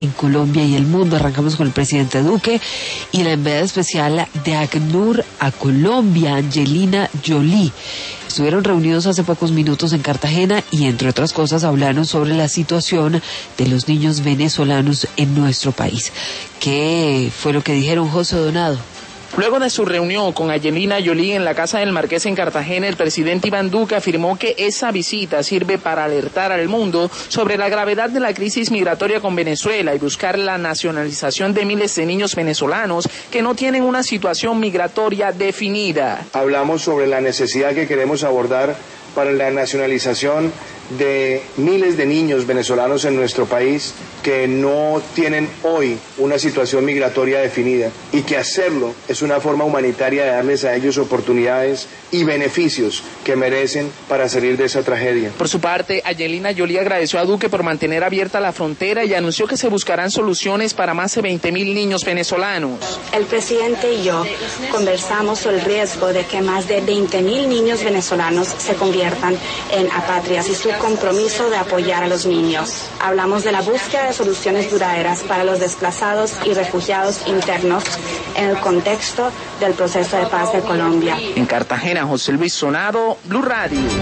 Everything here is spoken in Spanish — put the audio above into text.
en Colombia y el mundo. Arrancamos con el presidente Duque y la enviada especial de ACNUR a Colombia, Angelina Jolie. Estuvieron reunidos hace pocos minutos en Cartagena y, entre otras cosas, hablaron sobre la situación de los niños venezolanos en nuestro país. ¿Qué fue lo que dijeron, José Donado? Luego de su reunión con Angelina Jolie en la Casa del Marqués en Cartagena, el presidente Iván Duque afirmó que esa visita sirve para alertar al mundo sobre la gravedad de la crisis migratoria con Venezuela y buscar la nacionalización de miles de niños venezolanos que no tienen una situación migratoria definida. Hablamos sobre la necesidad que queremos abordar para la nacionalización de miles de niños venezolanos en nuestro país que no tienen hoy una situación migratoria definida, y que hacerlo es una forma humanitaria de darles a ellos oportunidades y beneficios que merecen para salir de esa tragedia. Por su parte, Angelina Jolie agradeció a Duque por mantener abierta la frontera y anunció que se buscarán soluciones para más de 20.000 niños venezolanos. El presidente y yo conversamos sobre el riesgo de que más de 20.000 niños venezolanos se conviertan en apátridas y su compromiso de apoyar a los niños. Hablamos de la búsqueda de soluciones duraderas para los desplazados y refugiados internos en el contexto del proceso de paz de Colombia. En Cartagena, José Luis Sonado, Blue Radio.